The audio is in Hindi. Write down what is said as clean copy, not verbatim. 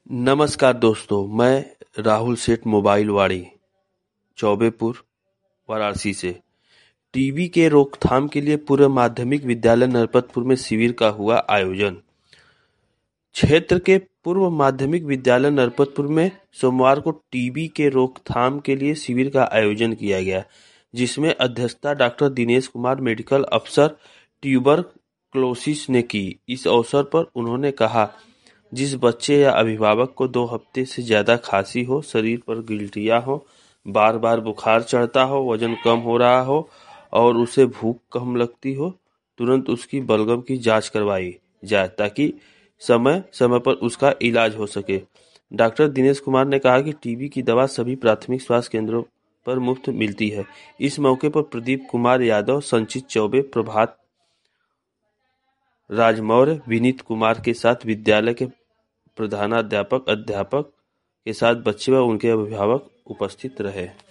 नमस्कार दोस्तों, मैं राहुल सेठ मोबाइल वाड़ी चौबेपुर वाराणसी से। टीबी के रोकथाम के लिए पूर्व माध्यमिक विद्यालय नरपतपुर में शिविर का हुआ आयोजन। क्षेत्र के पूर्व माध्यमिक विद्यालय नरपतपुर में सोमवार को टीबी के रोकथाम के लिए शिविर का आयोजन किया गया, जिसमें अध्यक्षता डॉक्टर दिनेश कुमार मेडिकल अफसर ट्यूबरक्लोसिस ने की। इस अवसर पर उन्होंने कहा, जिस बच्चे या अभिभावक को 2 हफ्ते से ज्यादा खांसी हो, शरीर पर गिल्टियां हो, बार बार बुखार चढ़ता हो, वजन कम हो रहा हो और उसे भूख कम लगती हो, तुरंत उसकी बलगम की जांच करवाई जाए ताकि समय समय पर उसका इलाज हो सके। डॉक्टर दिनेश कुमार ने कहा कि टीबी की दवा सभी प्राथमिक स्वास्थ्य केंद्रों पर मुफ्त मिलती है। इस मौके पर प्रदीप कुमार यादव, संचित चौबे, प्रभात राजमौर्य, विनीत कुमार के साथ विद्यालय के प्रधानाध्यापक, अध्यापक के साथ बच्चे व उनके अभिभावक उपस्थित रहे।